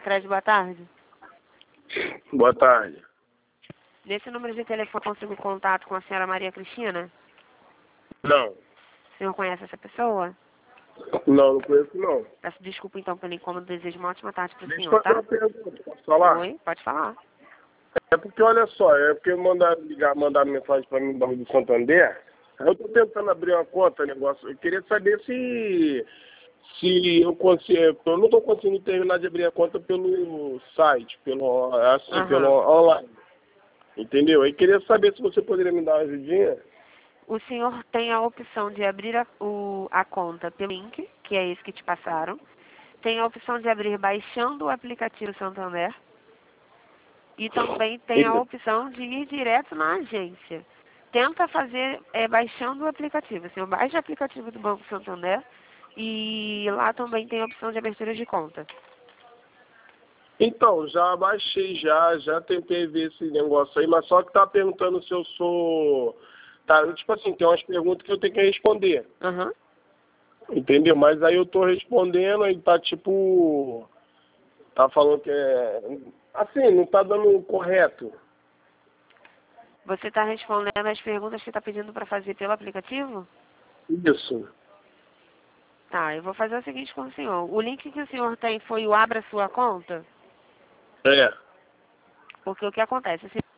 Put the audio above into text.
Crédito, boa tarde. Boa tarde. Nesse número de telefone consigo contato com a senhora Maria Cristina? Não. O senhor conhece essa pessoa? Não conheço não. Peço desculpa então pelo incômodo, desejo uma ótima tarde para o Deixa eu senhor, fazer tá? uma pergunta, posso falar? Oi, pode falar. É porque, olha só, é porque mandaram mensagem para mim do Banco do Santander. Eu tô tentando abrir uma conta, negócio. Eu queria saber se eu consigo. Eu não tô conseguindo terminar de abrir a conta pelo site, pelo online. Entendeu? Aí queria saber se você poderia me dar uma ajudinha. O senhor tem a opção de abrir a conta pelo link, que é esse que te passaram. Tem a opção de abrir baixando o aplicativo Santander. E também tem a opção de ir direto na agência. Tenta fazer baixando o aplicativo. O senhor baixa o aplicativo do Banco Santander e lá também tem a opção de abertura de conta. Então, já baixei, já tentei ver esse negócio aí, mas só que tá perguntando se eu sou. Tá, tipo assim, tem umas perguntas que eu tenho que responder. Aham. Entendeu? Mas aí eu tô respondendo e tá tipo. Tá falando que é. Assim, não tá dando correto. Você está respondendo as perguntas que está pedindo para fazer pelo aplicativo? Isso. Tá, eu vou fazer o seguinte com o senhor. O link que o senhor tem foi o Abra Sua Conta? É. Porque o que acontece?